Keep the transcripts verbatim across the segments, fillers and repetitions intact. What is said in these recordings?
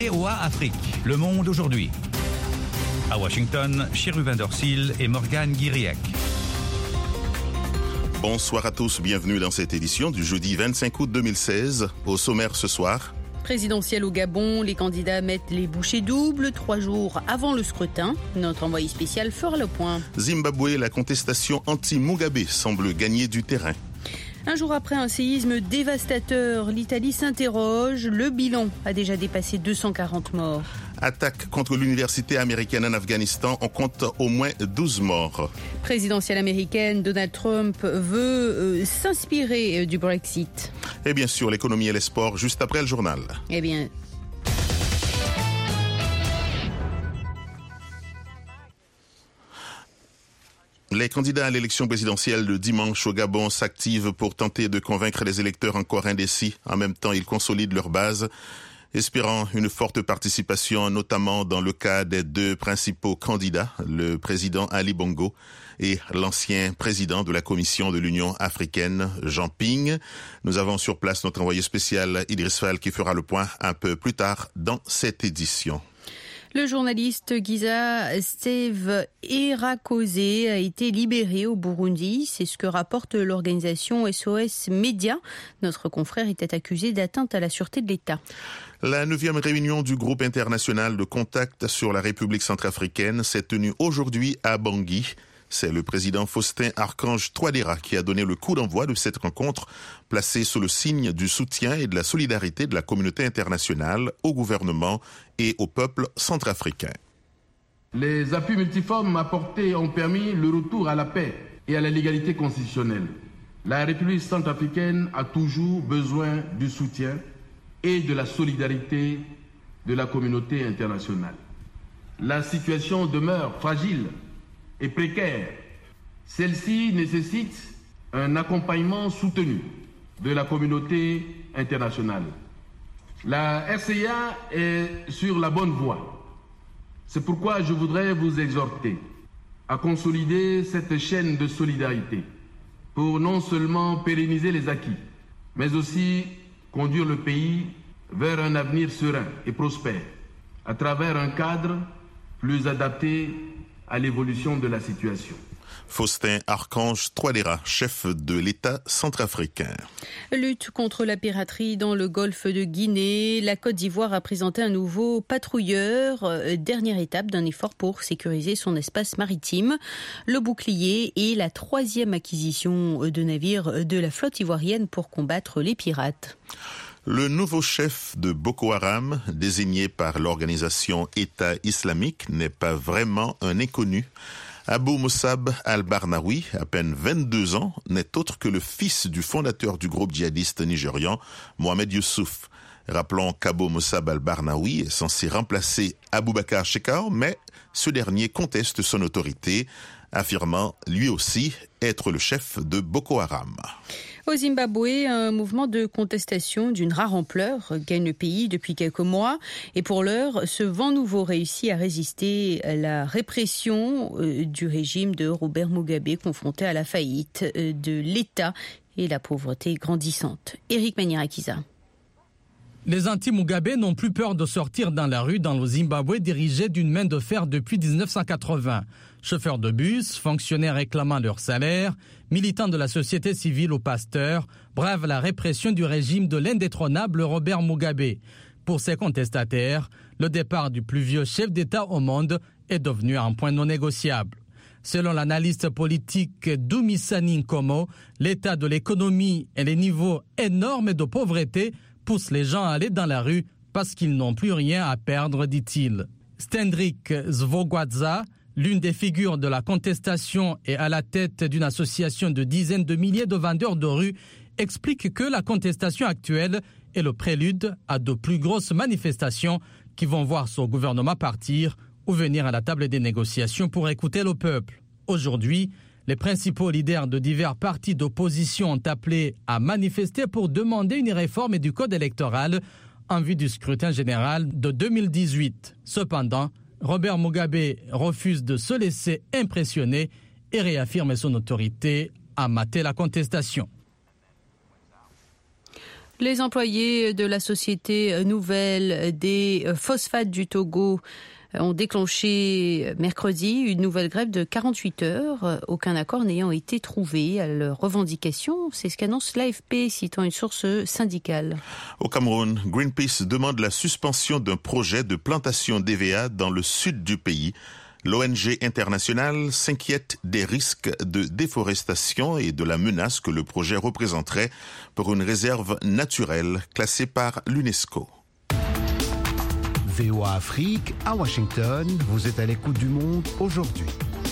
V O A Afrique, Le Monde aujourd'hui. À Washington, Chérubin Dorsil et Morgane Guiriec. Bonsoir à tous, bienvenue dans cette édition du jeudi vingt-cinq août deux mille seize. Au sommaire ce soir. Présidentielle au Gabon, les candidats mettent les bouchées doubles trois jours avant le scrutin. Notre envoyé spécial fera le point. Zimbabwe, la contestation anti-Mugabe semble gagner du terrain. Un jour après un séisme dévastateur, l'Italie s'interroge. Le bilan a déjà dépassé deux cent quarante morts. Attaque contre l'université américaine en Afghanistan, on compte au moins douze morts. Présidentielle américaine, Donald Trump veut euh, s'inspirer du Brexit. Et bien sûr, l'économie et les sports juste après le journal. Eh bien... Les candidats à l'élection présidentielle de dimanche au Gabon s'activent pour tenter de convaincre les électeurs encore indécis. En même temps, ils consolident leur base, espérant une forte participation, notamment dans le cas des deux principaux candidats, le président Ali Bongo et l'ancien président de la Commission de l'Union africaine, Jean Ping. Nous avons sur place notre envoyé spécial Idriss Fall qui fera le point un peu plus tard dans cette édition. Le journaliste Giza Steve Irakoze a été libéré au Burundi. C'est ce que rapporte l'organisation S O S Média. Notre confrère était accusé d'atteinte à la sûreté de l'État. La neuvième réunion du groupe international de contact sur la République centrafricaine s'est tenue aujourd'hui à Bangui. C'est le président Faustin Archange Touadéra qui a donné le coup d'envoi de cette rencontre, placée sous le signe du soutien et de la solidarité de la communauté internationale au gouvernement et au peuple centrafricain. Les appuis multiformes apportés ont permis le retour à la paix et à la légalité constitutionnelle. La République centrafricaine a toujours besoin du soutien et de la solidarité de la communauté internationale. La situation demeure fragile et précaire. Celle-ci nécessite un accompagnement soutenu de la communauté internationale. La R C A est sur la bonne voie. C'est pourquoi je voudrais vous exhorter à consolider cette chaîne de solidarité pour non seulement pérenniser les acquis, mais aussi conduire le pays vers un avenir serein et prospère à travers un cadre plus adapté à l'évolution de la situation. Faustin Archange Touadéra, chef de l'État centrafricain. Lutte contre la piraterie dans le golfe de Guinée. La Côte d'Ivoire a présenté un nouveau patrouilleur, dernière étape d'un effort pour sécuriser son espace maritime. Le bouclier est la troisième acquisition de navires de la flotte ivoirienne pour combattre les pirates. Le nouveau chef de Boko Haram, désigné par l'organisation État islamique, n'est pas vraiment un inconnu. Abou Moussab al-Barnaoui, à peine vingt-deux ans, n'est autre que le fils du fondateur du groupe djihadiste nigérian, Mohamed Youssouf. Rappelons qu'Abou Moussab al-Barnaoui est censé remplacer Aboubakar Shekau, mais ce dernier conteste son autorité, affirmant lui aussi être le chef de Boko Haram. Au Zimbabwe, un mouvement de contestation d'une rare ampleur gagne le pays depuis quelques mois. Et pour l'heure, ce vent nouveau réussit à résister à la répression du régime de Robert Mugabe, confronté à la faillite de l'État et la pauvreté grandissante. Éric Manierakiza. Les anti-Mugabe n'ont plus peur de sortir dans la rue dans le Zimbabwe dirigé d'une main de fer depuis dix-neuf cent quatre-vingts. Chauffeurs de bus, fonctionnaires réclamant leur salaire, militants de la société civile ou pasteurs, bravent la répression du régime de l'indétrônable Robert Mugabe. Pour ces contestataires, le départ du plus vieux chef d'État au monde est devenu un point non négociable. Selon l'analyste politique Dumisani Nkomo, l'état de l'économie et les niveaux énormes de pauvreté poussent les gens à aller dans la rue parce qu'ils n'ont plus rien à perdre, dit-il. Stendrik Zvogwadza, l'une des figures de la contestation et à la tête d'une association de dizaines de milliers de vendeurs de rue, explique que la contestation actuelle est le prélude à de plus grosses manifestations qui vont voir son gouvernement partir ou venir à la table des négociations pour écouter le peuple. Aujourd'hui, les principaux leaders de divers partis d'opposition ont appelé à manifester pour demander une réforme du code électoral en vue du scrutin général de deux mille dix-huit. Cependant, Robert Mugabe refuse de se laisser impressionner et réaffirme son autorité à mater la contestation. Les employés de la société nouvelle des phosphates du Togo ont déclenché mercredi une nouvelle grève de quarante-huit heures, aucun accord n'ayant été trouvé à leurs revendications. C'est ce qu'annonce l'A F P, citant une source syndicale. Au Cameroun, Greenpeace demande la suspension d'un projet de plantation d'E V A dans le sud du pays. L'O N G internationale s'inquiète des risques de déforestation et de la menace que le projet représenterait pour une réserve naturelle classée par l'UNESCO. V O A Afrique, à Washington, vous êtes à l'écoute du monde aujourd'hui.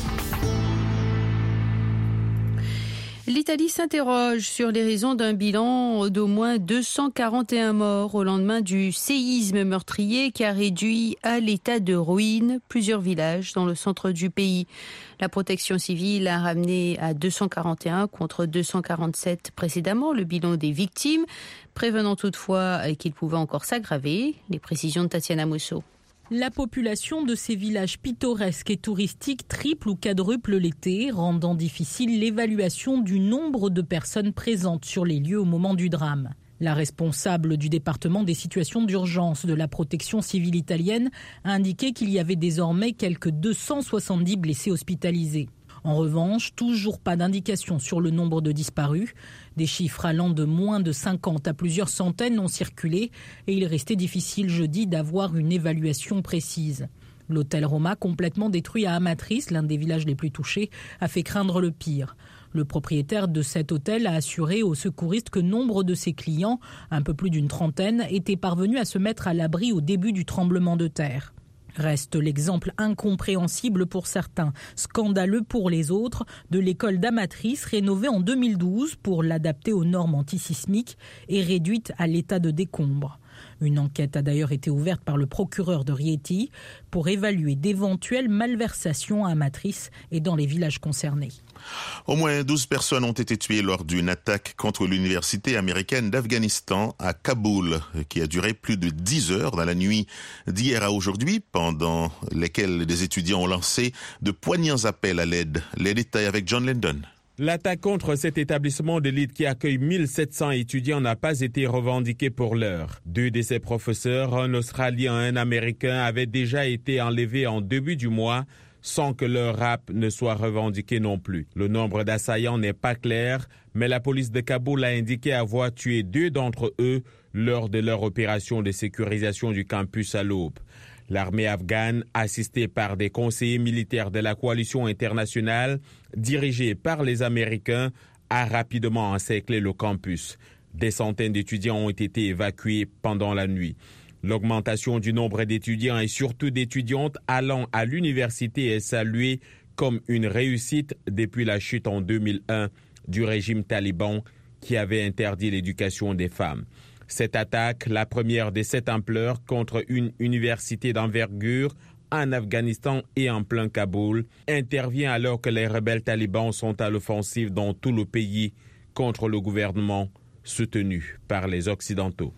L'Italie s'interroge sur les raisons d'un bilan d'au moins deux cent quarante et un morts au lendemain du séisme meurtrier qui a réduit à l'état de ruine plusieurs villages dans le centre du pays. La protection civile a ramené à deux cent quarante et un contre deux cent quarante-sept précédemment le bilan des victimes, prévenant toutefois qu'il pouvait encore s'aggraver. Les précisions de Tatiana Mosso. La population de ces villages pittoresques et touristiques triple ou quadruple l'été, rendant difficile l'évaluation du nombre de personnes présentes sur les lieux au moment du drame. La responsable du département des situations d'urgence de la protection civile italienne a indiqué qu'il y avait désormais quelques deux cent soixante-dix blessés hospitalisés. En revanche, toujours pas d'indication sur le nombre de disparus. Des chiffres allant de moins de cinquante à plusieurs centaines ont circulé et il restait difficile jeudi d'avoir une évaluation précise. L'hôtel Roma, complètement détruit à Amatrice, l'un des villages les plus touchés, a fait craindre le pire. Le propriétaire de cet hôtel a assuré aux secouristes que nombre de ses clients, un peu plus d'une trentaine, étaient parvenus à se mettre à l'abri au début du tremblement de terre. Reste l'exemple incompréhensible pour certains, scandaleux pour les autres, de l'école d'Amatrice rénovée en deux mille douze pour l'adapter aux normes antisismiques et réduite à l'état de décombre. Une enquête a d'ailleurs été ouverte par le procureur de Rieti pour évaluer d'éventuelles malversations à Amatrice et dans les villages concernés. Au moins douze personnes ont été tuées lors d'une attaque contre l'université américaine d'Afghanistan à Kaboul, qui a duré plus de dix heures dans la nuit d'hier à aujourd'hui, pendant lesquelles des étudiants ont lancé de poignants appels à l'aide. Les détails avec John Lendon. L'attaque contre cet établissement d'élite qui accueille mille sept cents étudiants n'a pas été revendiquée pour l'heure. Deux de ses professeurs, un Australien et un Américain, avaient déjà été enlevés en début du mois sans que leur rap ne soit revendiqué non plus. Le nombre d'assaillants n'est pas clair, mais la police de Kaboul a indiqué avoir tué deux d'entre eux lors de leur opération de sécurisation du campus à l'aube. L'armée afghane, assistée par des conseillers militaires de la coalition internationale, dirigée par les Américains, a rapidement encerclé le campus. Des centaines d'étudiants ont été évacués pendant la nuit. L'augmentation du nombre d'étudiants et surtout d'étudiantes allant à l'université est saluée comme une réussite depuis la chute en deux mille un du régime taliban qui avait interdit l'éducation des femmes. Cette attaque, la première de cette ampleur contre une université d'envergure en Afghanistan et en plein Kaboul, intervient alors que les rebelles talibans sont à l'offensive dans tout le pays contre le gouvernement soutenu par les Occidentaux.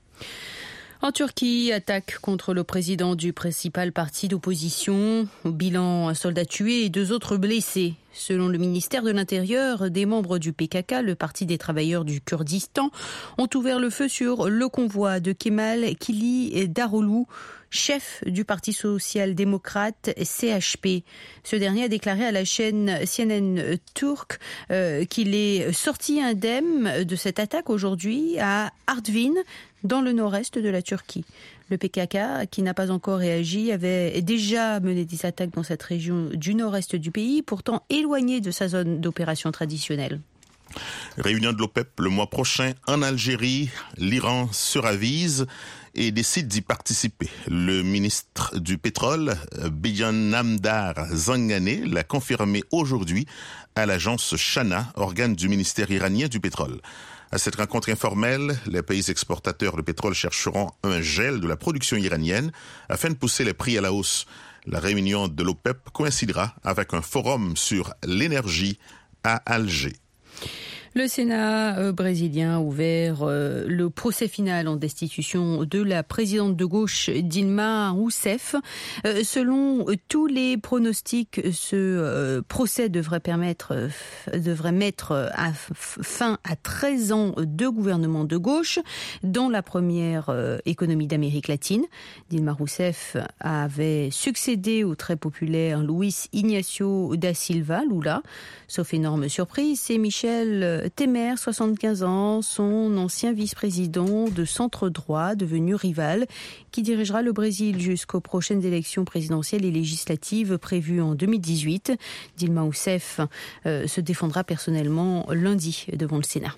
En Turquie, attaque contre le président du principal parti d'opposition. Au bilan, un soldat tué et deux autres blessés. Selon le ministère de l'Intérieur, des membres du P K K, le Parti des travailleurs du Kurdistan, ont ouvert le feu sur le convoi de Kemal Kılıçdaroğlu, chef du Parti social-démocrate C H P. Ce dernier a déclaré à la chaîne C N N turque euh, qu'il est sorti indemne de cette attaque aujourd'hui à Artvin, dans le nord-est de la Turquie. Le P K K, qui n'a pas encore réagi, avait déjà mené des attaques dans cette région du nord-est du pays, pourtant éloignée de sa zone d'opération traditionnelle. Réunion de l'OPEP le mois prochain en Algérie. L'Iran se ravise et décide d'y participer. Le ministre du pétrole, Beyanamdar Zanganeh, l'a confirmé aujourd'hui à l'agence Shana, organe du ministère iranien du pétrole. À cette rencontre informelle, les pays exportateurs de pétrole chercheront un gel de la production iranienne afin de pousser les prix à la hausse. La réunion de l'OPEP coïncidera avec un forum sur l'énergie à Alger. Le Sénat euh, brésilien a ouvert euh, le procès final en destitution de la présidente de gauche Dilma Rousseff. Euh, selon euh, tous les pronostics, ce euh, procès devrait permettre, euh, devrait mettre à fin à treize ans de gouvernement de gauche dans la première euh, économie d'Amérique latine. Dilma Rousseff avait succédé au très populaire Luis Ignacio da Silva Lula. Sauf énorme surprise, c'est Michel Temer, soixante-quinze ans, son ancien vice-président de centre-droit, devenu rival, qui dirigera le Brésil jusqu'aux prochaines élections présidentielles et législatives prévues en deux mille dix-huit. Dilma Rousseff euh, se défendra personnellement lundi devant le Sénat.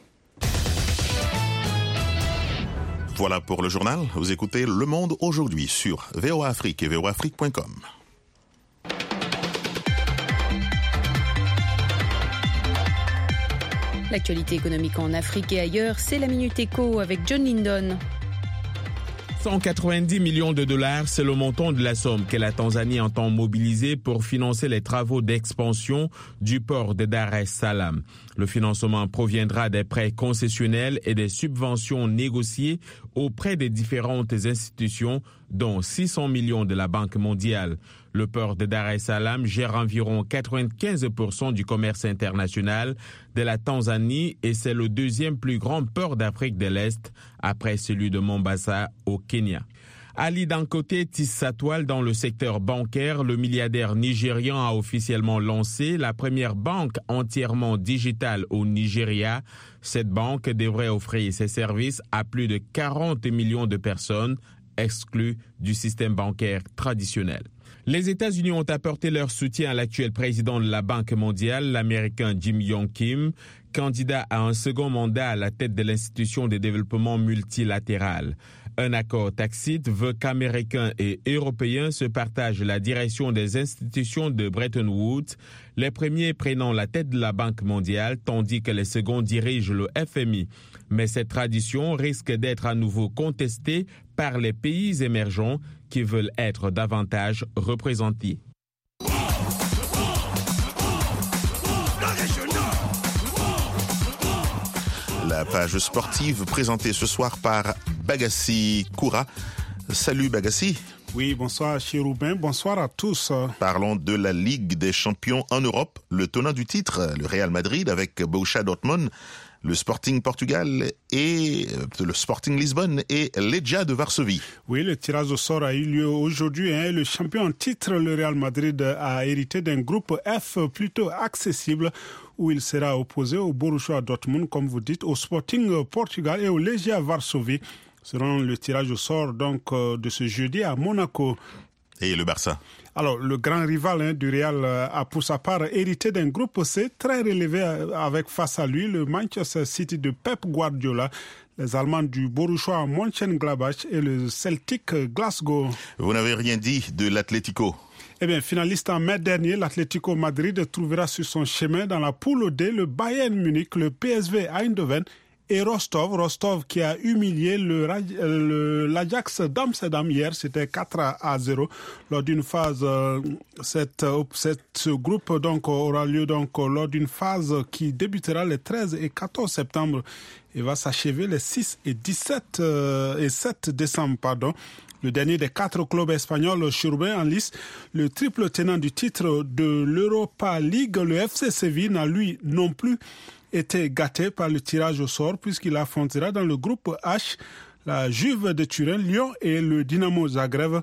Voilà pour le journal. Vous écoutez Le Monde aujourd'hui sur V O A Afrique et V O A Afrique point com. L'actualité économique en Afrique et ailleurs, c'est la Minute Éco avec John Lindon. cent quatre-vingt-dix millions de dollars, c'est le montant de la somme que la Tanzanie entend mobiliser pour financer les travaux d'expansion du port de Dar es Salaam. Le financement proviendra des prêts concessionnels et des subventions négociées auprès des différentes institutions, dont six cents millions de la Banque mondiale. Le port de Dar es Salaam gère environ quatre-vingt-quinze pour cent du commerce international de la Tanzanie et c'est le deuxième plus grand port d'Afrique de l'Est après celui de Mombasa au Kenya. Ali Dangote tisse sa toile dans le secteur bancaire. Le milliardaire nigérian a officiellement lancé la première banque entièrement digitale au Nigeria. Cette banque devrait offrir ses services à plus de quarante millions de personnes exclues du système bancaire traditionnel. Les États-Unis ont apporté leur soutien à l'actuel président de la Banque mondiale, l'Américain Jim Yong Kim, candidat à un second mandat à la tête de l'institution de développement multilatéral. Un accord tacite veut qu'Américains et Européens se partagent la direction des institutions de Bretton Woods, les premiers prenant la tête de la Banque mondiale, tandis que les seconds dirigent le F M I. Mais cette tradition risque d'être à nouveau contestée par les pays émergents qui veulent être davantage représentés. La page sportive présentée ce soir par Bagassi Koura. Salut Bagassi. Oui, bonsoir Chiroubin, bonsoir à tous. Parlons de la Ligue des champions en Europe. Le tenant du titre, le Real Madrid avec Borussia Dortmund, le Sporting Portugal et le Sporting Lisbonne et Legia de Varsovie. Oui, le tirage au sort a eu lieu aujourd'hui. Hein. Le champion en titre, le Real Madrid, a hérité d'un groupe F plutôt accessible où il sera opposé au Borussia Dortmund, comme vous dites, au Sporting Portugal et au Legia Varsovie, selon le tirage au sort donc, de ce jeudi à Monaco. Et le Barça? Alors, le grand rival hein, du Real a pour sa part hérité d'un groupe C très relevé avec face à lui le Manchester City de Pep Guardiola, les Allemands du Borussia Mönchengladbach et le Celtic Glasgow. Vous n'avez rien dit de l'Atlético? Eh bien, finaliste en mai dernier, l'Atlético Madrid trouvera sur son chemin dans la poule D le Bayern Munich, le P S V Eindhoven et Rostov. Rostov qui a humilié le, le, l'Ajax d'Amsterdam hier, c'était quatre à zéro lors d'une phase. Euh, cette, cette, ce groupe donc aura lieu donc lors d'une phase qui débutera les treize et quatorze septembre et va s'achever les six et dix-sept euh, et sept décembre, pardon. Le dernier des quatre clubs espagnols Chirubin en lice, le triple tenant du titre de l'Europa League, le F C Séville, n'a lui non plus été gâté par le tirage au sort puisqu'il affrontera dans le groupe H la Juve de Turin, Lyon et le Dynamo Zagreb.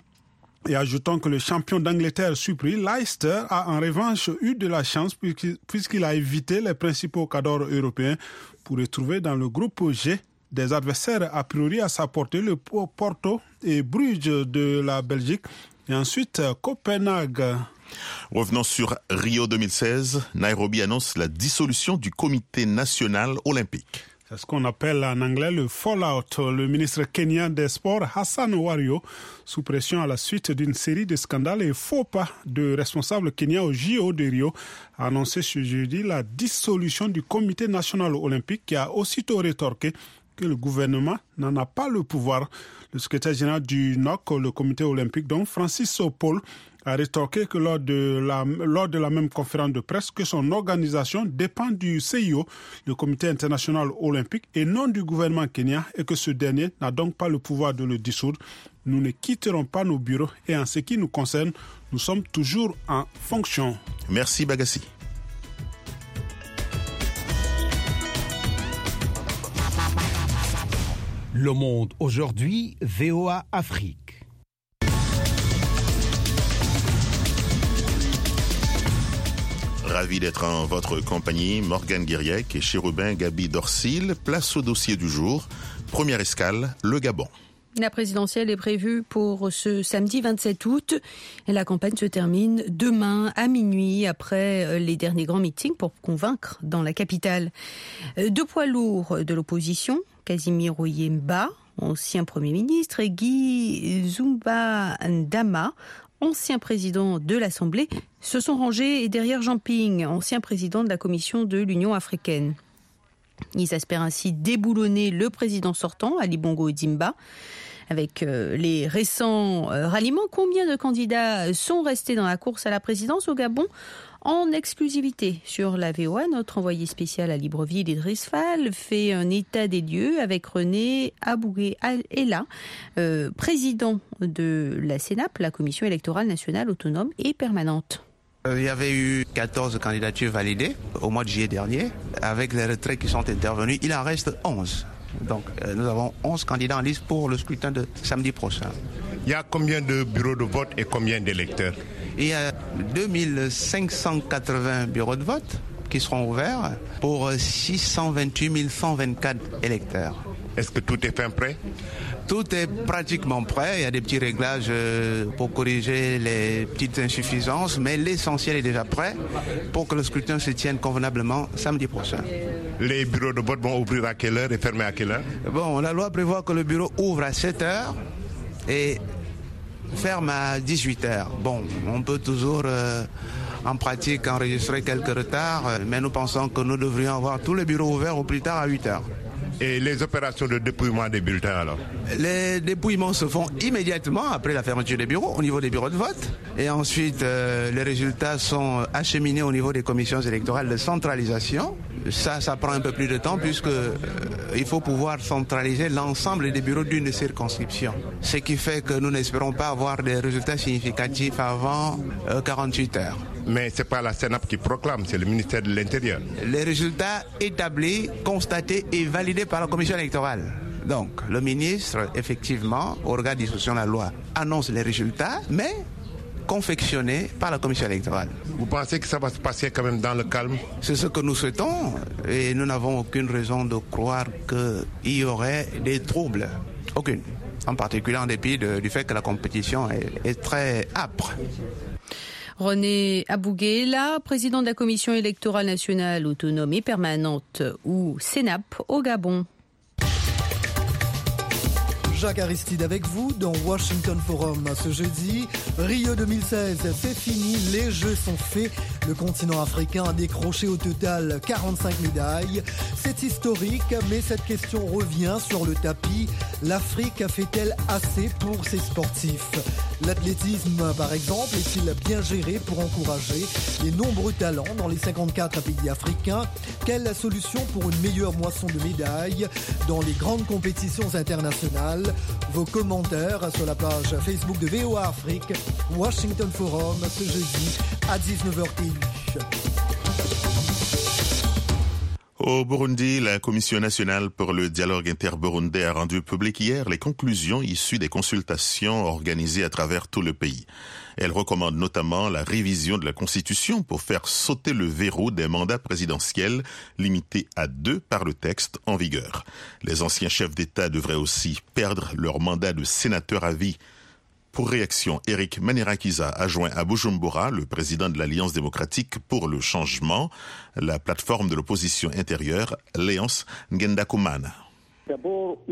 Et ajoutons que le champion d'Angleterre surpris, Leicester, a en revanche eu de la chance puisqu'il a évité les principaux cadors européens pour retrouver dans le groupe G des adversaires a priori à sa portée, le Porto et Bruges de la Belgique, et ensuite Copenhague. Revenons sur Rio deux mille seize. Nairobi annonce la dissolution du Comité national olympique. C'est ce qu'on appelle en anglais le fallout. Le ministre kenyan des Sports, Hassan Wario, sous pression à la suite d'une série de scandales et faux pas de responsables kenyans au J O de Rio, a annoncé ce jeudi la dissolution du Comité national olympique qui a aussitôt rétorqué que le gouvernement n'en a pas le pouvoir. Le secrétaire général du N O C, le comité olympique, donc Francis Paul, a rétorqué que lors de, la, lors de la même conférence de presse que son organisation dépend du C I O, le Comité international olympique, et non du gouvernement kenyan, et que ce dernier n'a donc pas le pouvoir de le dissoudre. Nous ne quitterons pas nos bureaux et en ce qui nous concerne, nous sommes toujours en fonction. Merci Bagassi. Le Monde aujourd'hui, V O A Afrique. Ravi d'être en votre compagnie, Morgane Guiriec et Chérubin Gabi Dorsil. Place au dossier du jour. Première escale, le Gabon. La présidentielle est prévue pour ce samedi vingt-sept août et la campagne se termine demain à minuit après les derniers grands meetings pour convaincre dans la capitale. Deux poids lourds de l'opposition, Casimir Oyemba, ancien Premier ministre, et Guy Zumba Ndama, ancien président de l'Assemblée, se sont rangés derrière Jean Ping, ancien président de la Commission de l'Union africaine. Ils espèrent ainsi déboulonner le président sortant, Ali Bongo Ondimba. Avec euh, les récents euh, ralliements, combien de candidats sont restés dans la course à la présidence au Gabon? En exclusivité sur la V O A, notre envoyé spécial à Libreville, Idriss Fall, fait un état des lieux avec René Abougué-Ella, euh, président de la CENAP, la Commission électorale nationale autonome et permanente. Il y avait eu quatorze candidatures validées au mois de juillet dernier. Avec les retraits qui sont intervenus, il en reste onze. Donc euh, nous avons onze candidats en liste pour le scrutin de samedi prochain. Il y a combien de bureaux de vote et combien d'électeurs? Il y a deux mille cinq cent quatre-vingts bureaux de vote qui seront ouverts pour six cent vingt-huit mille cent vingt-quatre électeurs. Est-ce que tout est fin prêt? Tout est pratiquement prêt. Il y a des petits réglages pour corriger les petites insuffisances, mais l'essentiel est déjà prêt pour que le scrutin se tienne convenablement samedi prochain. Les bureaux de vote vont ouvrir à quelle heure et fermer à quelle heure? Bon, la loi prévoit que le bureau ouvre à sept heures et ferme à dix-huit heures. Bon, on peut toujours euh, en pratique enregistrer quelques retards, mais nous pensons que nous devrions avoir tous les bureaux ouverts au plus tard à huit heures. Et les opérations de dépouillement des bulletins alors? Les dépouillements se font immédiatement après la fermeture des bureaux, au niveau des bureaux de vote. Et ensuite, euh, les résultats sont acheminés au niveau des commissions électorales de centralisation. Ça, ça prend un peu plus de temps puisque euh, il faut pouvoir centraliser l'ensemble des bureaux d'une circonscription. Ce qui fait que nous n'espérons pas avoir des résultats significatifs avant euh, quarante-huit heures. Mais ce n'est pas la CENAP qui proclame, c'est le ministère de l'Intérieur. Les résultats établis, constatés et validés par la commission électorale. Donc, le ministre, effectivement, au regard de la discussion de la loi, annonce les résultats, mais confectionnés par la commission électorale. Vous pensez que ça va se passer quand même dans le calme? C'est ce que nous souhaitons et nous n'avons aucune raison de croire qu'il y aurait des troubles. Aucune. En particulier en dépit de, du fait que la compétition est, est très âpre. René Abougué-Ella, président de la Commission électorale nationale autonome et permanente, ou CENAP, au Gabon. Jacques Aristide avec vous dans Washington Forum ce jeudi. Rio deux mille seize, c'est fini, les Jeux sont faits. Le continent africain a décroché au total quarante-cinq médailles. C'est historique, mais cette question revient sur le tapis. L'Afrique fait-elle assez pour ses sportifs? L'athlétisme, par exemple, est-il bien géré pour encourager les nombreux talents dans les cinquante-quatre pays africains? Quelle solution pour une meilleure moisson de médailles dans les grandes compétitions internationales? Vos commentaires sur la page Facebook de V O A Afrique, Washington Forum, ce jeudi à dix-neuf heures T U. Au Burundi, la Commission nationale pour le dialogue inter-burundais a rendu public hier les conclusions issues des consultations organisées à travers tout le pays. Elle recommande notamment la révision de la Constitution pour faire sauter le verrou des mandats présidentiels limités à deux par le texte en vigueur. Les anciens chefs d'État devraient aussi perdre leur mandat de sénateur à vie. Pour réaction, Eric Manirakiza a joint à Bujumbura le président de l'Alliance démocratique pour le changement, la plateforme de l'opposition intérieure, Léonce Ngendakumana. D'abord, il n'y a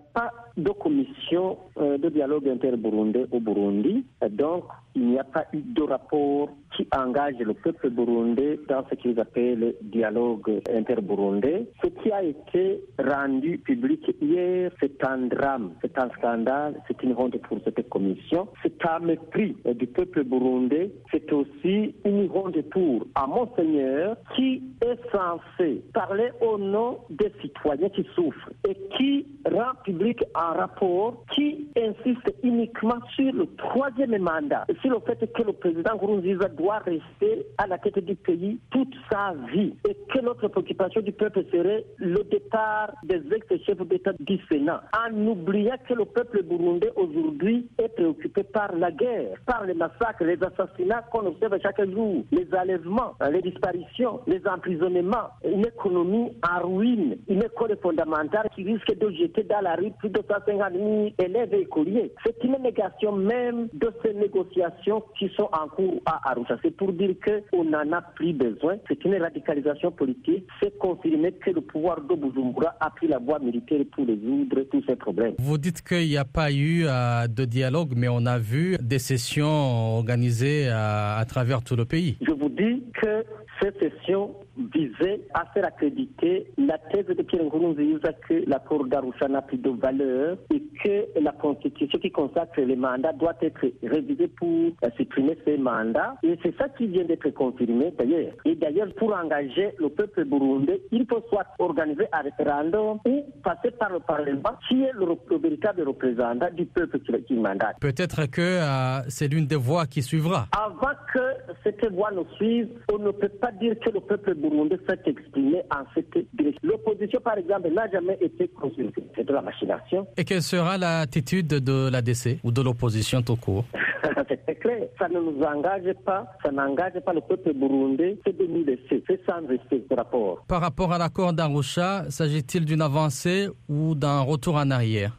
pas de commission euh, de dialogue inter-burundais au Burundi. Donc, il n'y a pas eu de rapport qui engage le peuple burundais dans ce qu'ils appellent le dialogue inter-burundais. Ce qui a été rendu public hier, c'est un drame, c'est un scandale, c'est une honte pour cette commission. C'est un mépris du peuple burundais. C'est aussi une honte pour un monseigneur qui est censé parler au nom des citoyens qui souffrent et qui rend public un rapport qui insiste uniquement sur le troisième mandat, sur le fait que le président Nkurunziza doit rester à la tête du pays toute sa vie et que notre préoccupation du peuple serait le départ des ex-chefs d'État du Sénat, en oubliant que le peuple burundais aujourd'hui est préoccupé par la guerre, par les massacres, les assassinats qu'on observe chaque jour, les enlèvements, les disparitions, les emprisonnements, une économie en ruine, une école fondamentale qui risque de jeter dans la rue plus de cent cinquante mille élèves et écoliers. C'est une négation même de ces négociations qui sont en cours à Arusha. C'est pour dire qu'on n'en a plus besoin. C'est une radicalisation politique. C'est confirmer que le pouvoir de Bujumbura a pris la voie militaire pour résoudre tous ces problèmes. Vous dites qu'il n'y a pas eu euh, de dialogue, mais on a vu des sessions organisées à, à travers tout le pays. Je vous dis que ces sessions visaient à faire accréditer la thèse de Pierre Nkurunziza que l'accord d'Arusha n'a plus de valeur et que la constitution qui consacre les mandats doit être révisée pour supprimer ces mandats. Et c'est ça qui vient d'être confirmé d'ailleurs. Et d'ailleurs, pour engager le peuple burundais, il faut soit organiser un référendum ou passer par le Parlement qui est le, le véritable représentant du peuple qui, qui mandate. Peut-être que euh, c'est l'une des voies qui suivra. Avant que cette voie ne suive, on ne peut pas dire que le peuple burundais s'est exprimé en cette direction. L'opposition, par exemple, n'a jamais été consultée. C'est de la machination. Et quelle sera l'attitude de l'A D C ou de l'opposition tout court? C'est clair. Ça ne nous engage pas, ça n'engage pas le peuple burundais, c'est de nous laisser. C'est sans respect ce rapport. Par rapport à l'accord d'Arusha, s'agit-il d'une avancée ou d'un retour en arrière?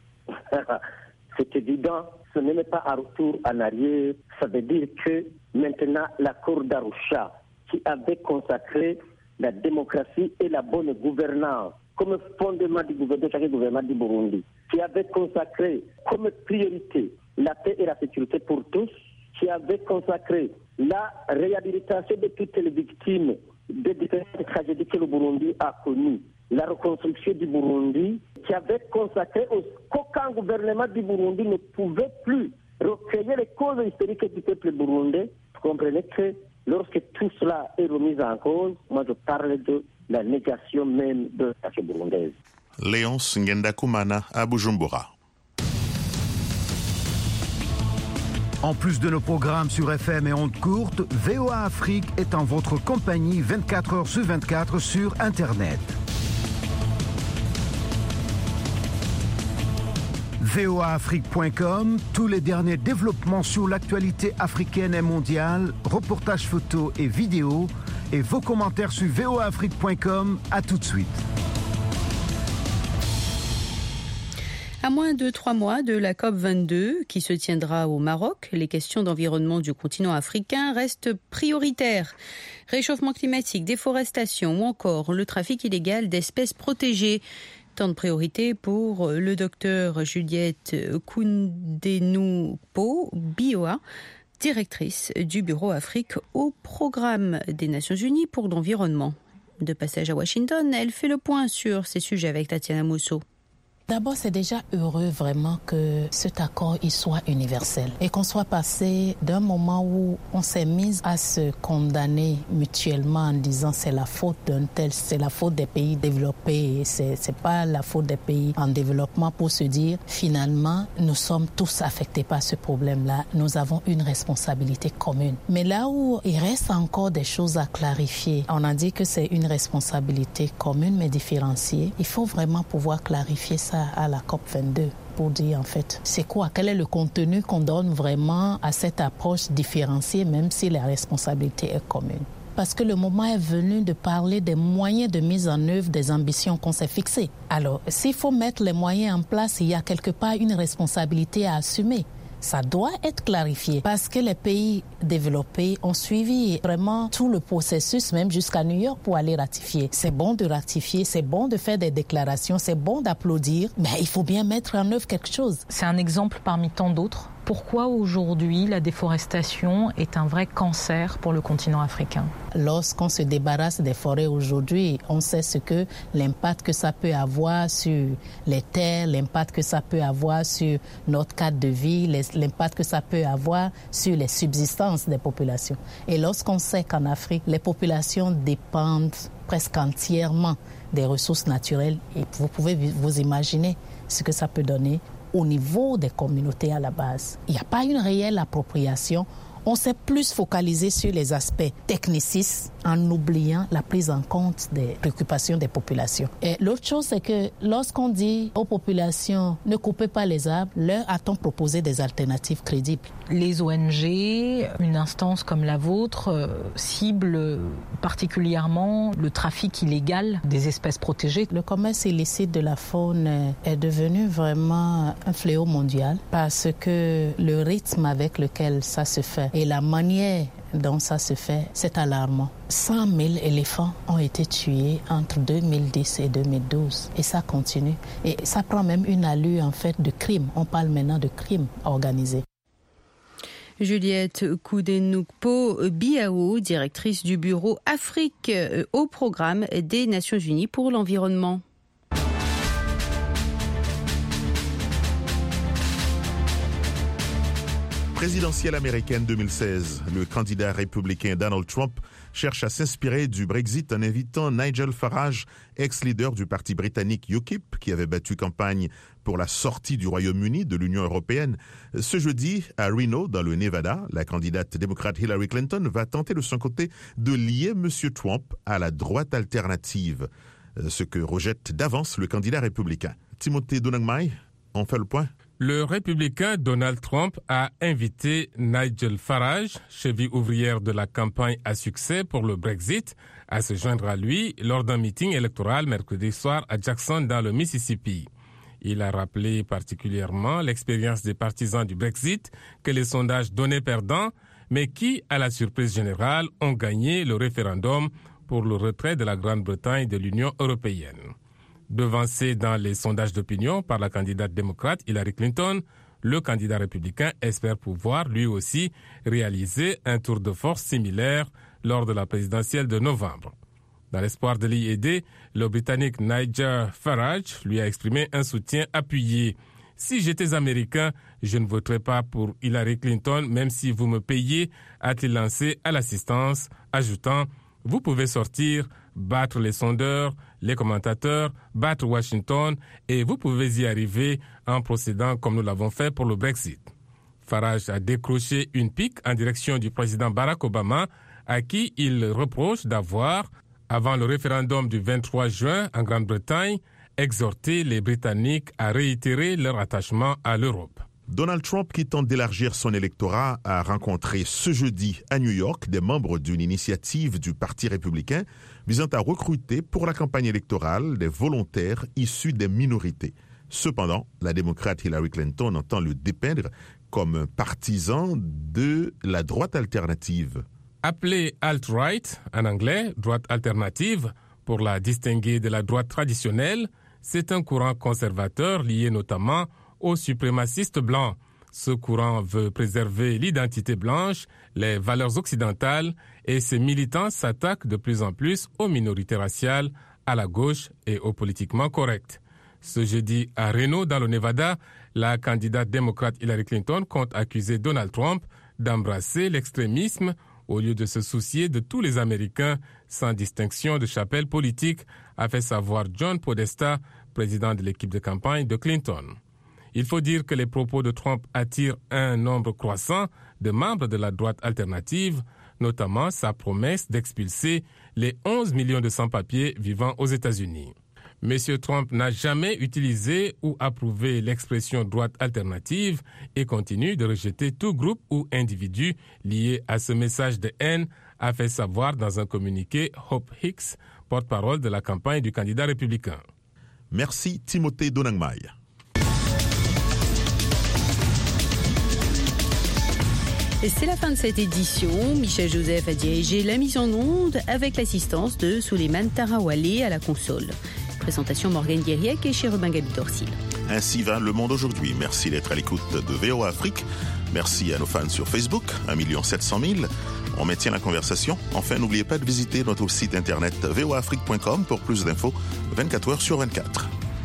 C'est évident. Ce n'est même pas un retour en arrière. Ça veut dire que maintenant, l'accord d'Arusha, qui avait consacré la démocratie et la bonne gouvernance comme fondement du gouvernement, de chaque gouvernement du Burundi, qui avait consacré comme priorité la paix et la sécurité pour tous, qui avait consacré la réhabilitation de toutes les victimes des différentes tragédies que le Burundi a connues, la reconstruction du Burundi, qui avait consacré qu'aucun gouvernement du Burundi ne pouvait plus recueillir les causes historiques du peuple burundais. Vous comprenez que lorsque tout cela est remis en cause, moi je parle de la négation même de la nation burundaise. Léonce Ngendakumana à Bujumbura. En plus de nos programmes sur F M et ondes courtes, V O A Afrique est en votre compagnie vingt-quatre heures sur vingt-quatre sur Internet. V O A Afrique point com, tous les derniers développements sur l'actualité africaine et mondiale, reportages photos et vidéos, et vos commentaires sur V O A Afrique point com. À tout de suite. À moins de trois mois de la COP vingt-deux qui se tiendra au Maroc, les questions d'environnement du continent africain restent prioritaires. Réchauffement climatique, déforestation ou encore le trafic illégal d'espèces protégées. Tant de priorités pour le docteur Juliette Koundenoupo Bioa, directrice du Bureau Afrique au Programme des Nations Unies pour l'environnement. De passage à Washington, elle fait le point sur ces sujets avec Tatiana Mousseau. D'abord, c'est déjà heureux vraiment que cet accord il soit universel et qu'on soit passé d'un moment où on s'est mis à se condamner mutuellement en disant c'est la faute d'un tel, c'est la faute des pays développés et c'est, c'est pas la faute des pays en développement, pour se dire finalement nous sommes tous affectés par ce problème-là, nous avons une responsabilité commune. Mais là où il reste encore des choses à clarifier, on a dit que c'est une responsabilité commune mais différenciée, il faut vraiment pouvoir clarifier ça à la COP vingt-deux pour dire en fait c'est quoi, quel est le contenu qu'on donne vraiment à cette approche différenciée même si la responsabilité est commune. Parce que le moment est venu de parler des moyens de mise en œuvre des ambitions qu'on s'est fixées. Alors, s'il faut mettre les moyens en place, il y a quelque part une responsabilité à assumer. Ça doit être clarifié parce que les pays développés ont suivi vraiment tout le processus, même jusqu'à New York, pour aller ratifier. C'est bon de ratifier, c'est bon de faire des déclarations, c'est bon d'applaudir, mais il faut bien mettre en œuvre quelque chose. C'est un exemple parmi tant d'autres. Pourquoi aujourd'hui la déforestation est un vrai cancer pour le continent africain? Lorsqu'on se débarrasse des forêts aujourd'hui, on sait ce que l'impact que ça peut avoir sur les terres, l'impact que ça peut avoir sur notre cadre de vie, l'impact que ça peut avoir sur les subsistances des populations. Et lorsqu'on sait qu'en Afrique, les populations dépendent presque entièrement des ressources naturelles, et vous pouvez vous imaginer ce que ça peut donner au niveau des communautés à la base. Il n'y a pas une réelle appropriation. On s'est plus focalisé sur les aspects technicistes en oubliant la prise en compte des préoccupations des populations. Et l'autre chose, c'est que lorsqu'on dit aux populations ne coupez pas les arbres, leur a-t-on proposé des alternatives crédibles? Les O N G, une instance comme la vôtre, euh, ciblent particulièrement le trafic illégal des espèces protégées. Le commerce illicite de la faune est devenu vraiment un fléau mondial parce que le rythme avec lequel ça se fait et la manière dont ça se fait, c'est alarmant. cent mille éléphants ont été tués entre deux mille dix et deux mille douze et ça continue. Et ça prend même une allure en fait de crime. On parle maintenant de crime organisé. Juliette Koudenukpo Biao, directrice du bureau Afrique au programme des Nations Unies pour l'environnement. Présidentielle américaine deux mille seize, le candidat républicain Donald Trump cherche à s'inspirer du Brexit en invitant Nigel Farage, ex-leader du parti britannique U K I P, qui avait battu campagne pour la sortie du Royaume-Uni de l'Union européenne. Ce jeudi, à Reno, dans le Nevada, la candidate démocrate Hillary Clinton va tenter de son côté de lier M. Trump à la droite alternative, ce que rejette d'avance le candidat républicain. Timothée Donangmai, on fait le point. Le républicain Donald Trump a invité Nigel Farage, cheville ouvrière de la campagne à succès pour le Brexit, à se joindre à lui lors d'un meeting électoral mercredi soir à Jackson dans le Mississippi. Il a rappelé particulièrement l'expérience des partisans du Brexit que les sondages donnaient perdants, mais qui, à la surprise générale, ont gagné le référendum pour le retrait de la Grande-Bretagne de l'Union européenne. Devancé dans les sondages d'opinion par la candidate démocrate Hillary Clinton, le candidat républicain espère pouvoir lui aussi réaliser un tour de force similaire lors de la présidentielle de novembre. Dans l'espoir de l'y aider, le Britannique Nigel Farage lui a exprimé un soutien appuyé. « Si j'étais américain, je ne voterais pas pour Hillary Clinton, même si vous me payez », a-t-il lancé à l'assistance, ajoutant « Vous pouvez sortir, battre les sondeurs, les commentateurs, battre Washington et vous pouvez y arriver en procédant comme nous l'avons fait pour le Brexit. » Farage a décroché une pique en direction du président Barack Obama, à qui il reproche d'avoir, avant le référendum du vingt-trois juin en Grande-Bretagne, exhorté les Britanniques à réitérer leur attachement à l'Europe. Donald Trump, qui tente d'élargir son électorat, a rencontré ce jeudi à New York des membres d'une initiative du Parti républicain visant à recruter pour la campagne électorale des volontaires issus des minorités. Cependant, la démocrate Hillary Clinton entend le dépeindre comme un partisan de la droite alternative. Appelée alt-right, en anglais, droite alternative, pour la distinguer de la droite traditionnelle, c'est un courant conservateur lié notamment aux suprémacistes blancs. Ce courant veut préserver l'identité blanche, les valeurs occidentales, et ses militants s'attaquent de plus en plus aux minorités raciales, à la gauche et aux politiquement corrects. Ce jeudi, à Reno, dans le Nevada, la candidate démocrate Hillary Clinton compte accuser Donald Trump d'embrasser l'extrémisme au lieu de se soucier de tous les Américains sans distinction de chapelle politique, a fait savoir John Podesta, président de l'équipe de campagne de Clinton. Il faut dire que les propos de Trump attirent un nombre croissant de membres de la droite alternative, notamment sa promesse d'expulser les onze millions de sans-papiers vivant aux États-Unis. M. Trump n'a jamais utilisé ou approuvé l'expression droite alternative et continue de rejeter tout groupe ou individu lié à ce message de haine, a fait savoir dans un communiqué Hope Hicks, porte-parole de la campagne du candidat républicain. Merci Timothée Donangmai. Et c'est la fin de cette édition. Michel Joseph a dirigé la mise en onde avec l'assistance de Souleymane Tarawale à la console. Présentation Morgane Guiriec et Chérubin Gabi-Dorsil. Ainsi va le monde aujourd'hui. Merci d'être à l'écoute de V O A Afrique. Merci à nos fans sur Facebook, un million sept cent mille. On maintient la conversation. Enfin, n'oubliez pas de visiter notre site internet v o a afrique point com pour plus d'infos vingt-quatre heures sur vingt-quatre.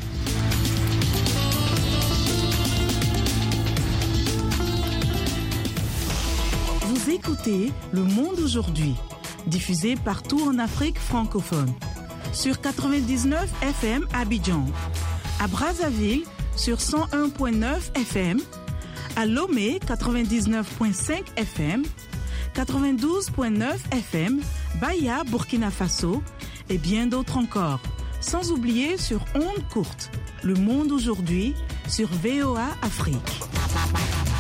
Vous écoutez Le Monde aujourd'hui, diffusé partout en Afrique francophone. Sur quatre-vingt-dix-neuf F M à Abidjan, à Brazzaville sur cent un virgule neuf F M, à Lomé quatre-vingt-dix-neuf virgule cinq F M, quatre-vingt-douze virgule neuf F M, Baya, Burkina Faso et bien d'autres encore. Sans oublier sur ondes courtes, Le Monde aujourd'hui sur V O A Afrique.